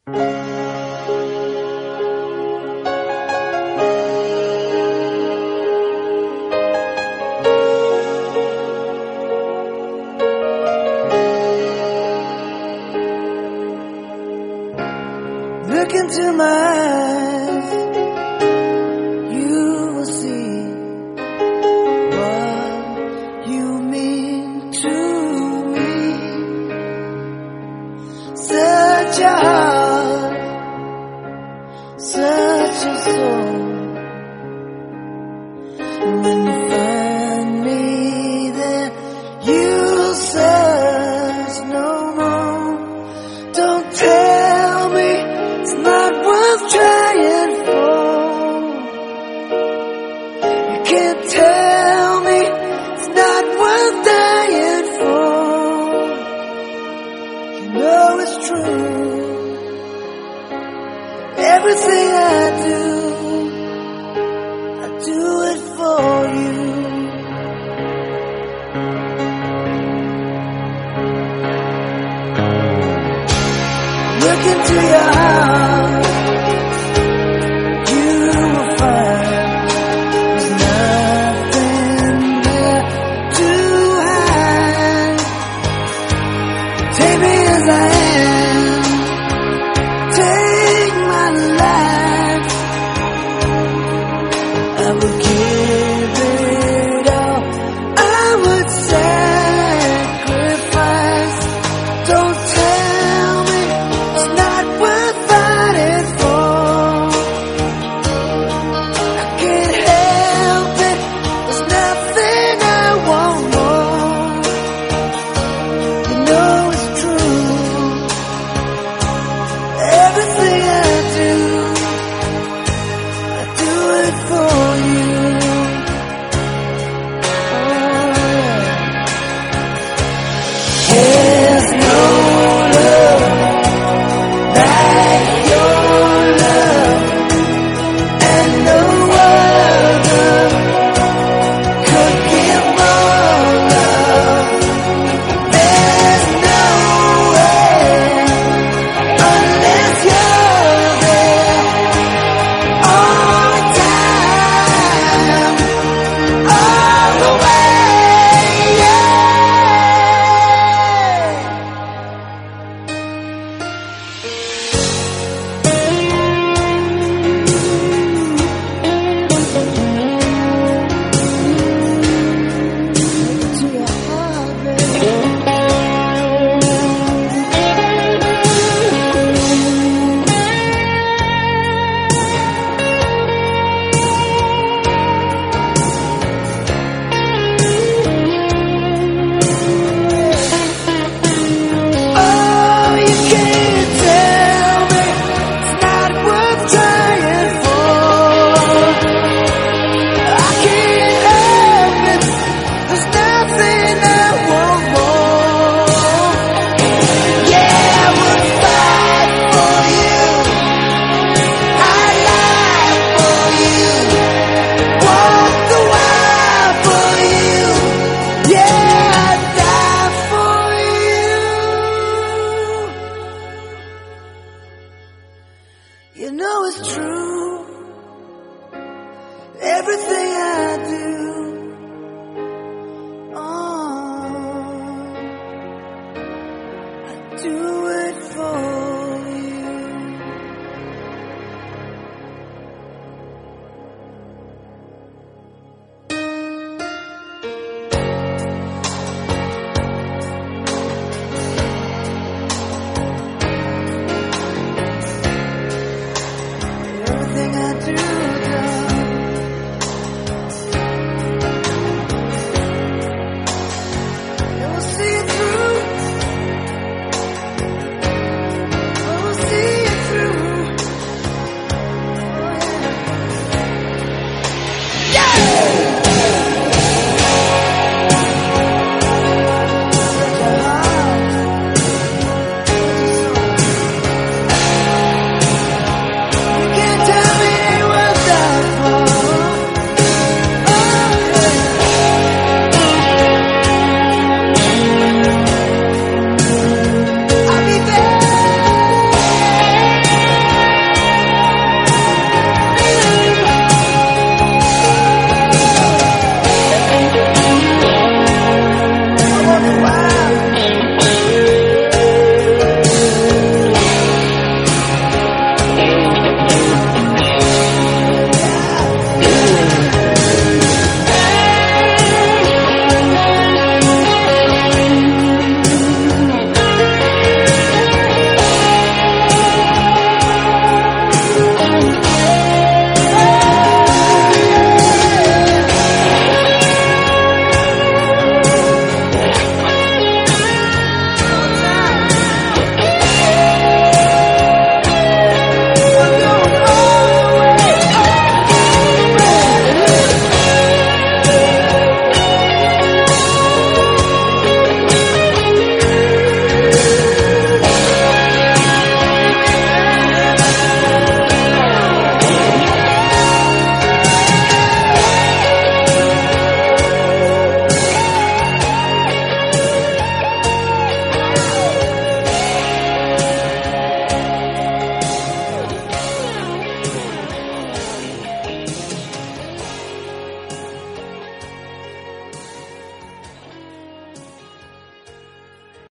Look into my eyes, you will see what you mean to me. Such a heart, such a soul. When you find me there, you'll search no more. Don't tell me it's not worth trying for. You can't tell me it's not worth dying for. You know it's true. Everything I do it for you. Look into your heart, you will find there's nothing there to hide. Take me as I am, take my life. I will give it all, I would sacrifice. Don't tell me it's not worth fighting for. I can't help it, there's nothing I want more. You know it's true. Everything I do it for you. Oh, yeah. There's no love like your love, and no other could give more love. There's no way unless you're there all the time, all the way, yeah. To your heart, baby. Oh, you can't tell me it's not worth trying for. I can't help it, there's nothing I want more. Yeah, I would fight for you, I'd lie for you, walk the wild for you. Yeah, I'd die for you. You know it's true. Everything